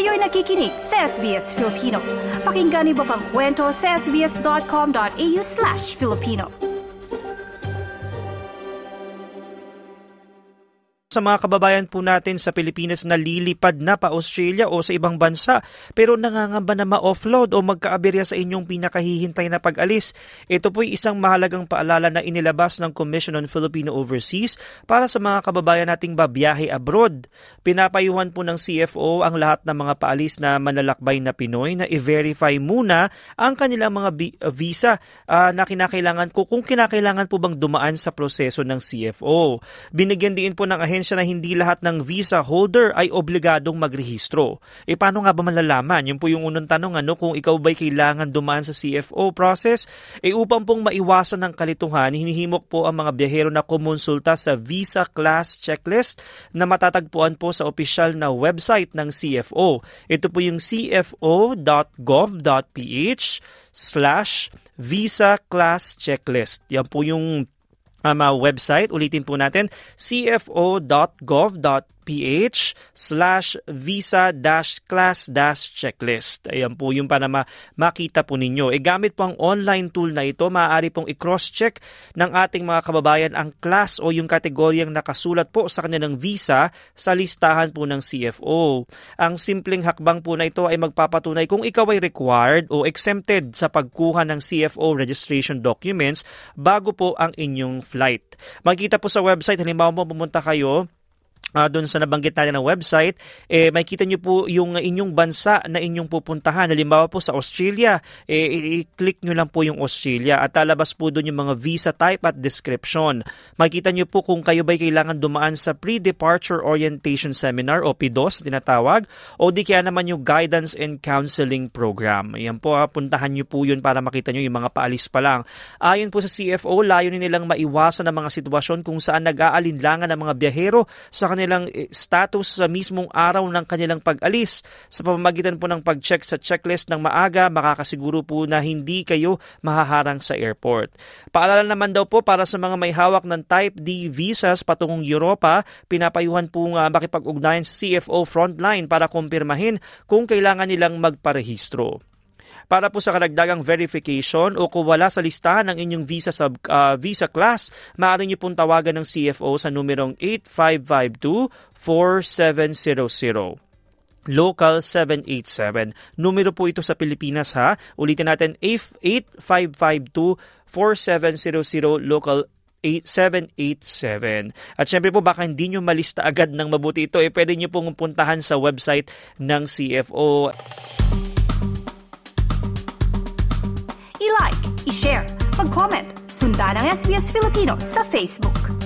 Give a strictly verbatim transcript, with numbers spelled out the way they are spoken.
Kayo'y nakikinig sa S B S Filipino. Pakinggan niyo pa ang kwento sa sbs.com.au slash Filipino. Sa mga kababayan po natin sa Pilipinas na lilipad na pa Australia o sa ibang bansa pero nangangamba na ma-offload o magkaaberya sa inyong pinakahihintay na pag-alis. Ito po'y isang mahalagang paalala na inilabas ng Commission on Filipino Overseas para sa mga kababayan nating babiyahe abroad. Pinapayuhan po ng C F O ang lahat ng mga paalis na manlalakbay na Pinoy na i-verify muna ang kanilang mga bi- visa uh, na kinakailangan ko kung kinakailangan po bang dumaan sa proseso ng C F O. Binigyan din po ng ahensya na hindi lahat ng visa holder ay obligadong magrehistro. E paano nga ba malalaman? Yun po yung unang tanong, ano, kung ikaw ba'y kailangan dumaan sa C F O process? E upang pong maiwasan ng kalituhan, hinihimok po ang mga biyahero na kumonsulta sa Visa Class Checklist na matatagpuan po sa opisyal na website ng C F O. Ito po yung cfo.gov.ph slash Visa Class Checklist. Yan po yung Um, uh, website, ulitin po natin, cfo.gov.ph slash visa-class-checklist. Ayan po yung para ma- makita po ninyo. E gamit po ang online tool na ito, maaari pong i-cross-check ng ating mga kababayan ang class o yung kategoryang nakasulat po sa kanilang visa sa listahan po ng C F O. Ang simpleng hakbang po na ito ay magpapatunay kung ikaw ay required o exempted sa pagkuha ng C F O registration documents bago po ang inyong flight. Makikita po sa website, halimbawa po pumunta kayo Uh, doon sa nabanggit natin na website, eh, makikita nyo po yung inyong bansa na inyong pupuntahan. Halimbawa po sa Australia, eh, i-click nyo lang po yung Australia at lalabas po doon yung mga visa type at description. Makikita nyo po kung kayo ba'y kailangan dumaan sa Pre-Departure Orientation Seminar o P D O S tinatawag, o di kaya naman yung Guidance and Counseling Program. Ayan po, ha, puntahan nyo po yun para makita nyo yung mga paalis pa lang. Ayon po sa C F O, layunin nilang maiwasan ang mga sitwasyon kung saan nag-aalinlangan ng mga biyahero sa kanilang status sa mismong araw ng kanilang pag-alis. Sa pamamagitan po ng pag-check sa checklist ng maaga, makakasiguro po na hindi kayo mahaharang sa airport. Paalala naman daw po para sa mga may hawak ng Type D visas patungong Europa, pinapayuhan po uh, makipag-ugnayan sa C F O Frontline para kumpirmahin kung kailangan nilang magparehistro. Para po sa karagdagang verification o kung wala sa listahan ng inyong visa sub, uh, visa class, maaari niyo pong tawagan ng C F O sa numerong eight five five two, four seven zero zero. Local seven eight seven. Numero po ito sa Pilipinas, ha. Ulitin natin, eight five five two, four seven zero zero, local eight seven eight seven. At syempre po, baka hindi nyo malista agad ng mabuti ito, eh pwede nyo pong puntahan sa website ng C F O. I-like, i-share, mag-comment, sundan ang S B S Filipino sa Facebook.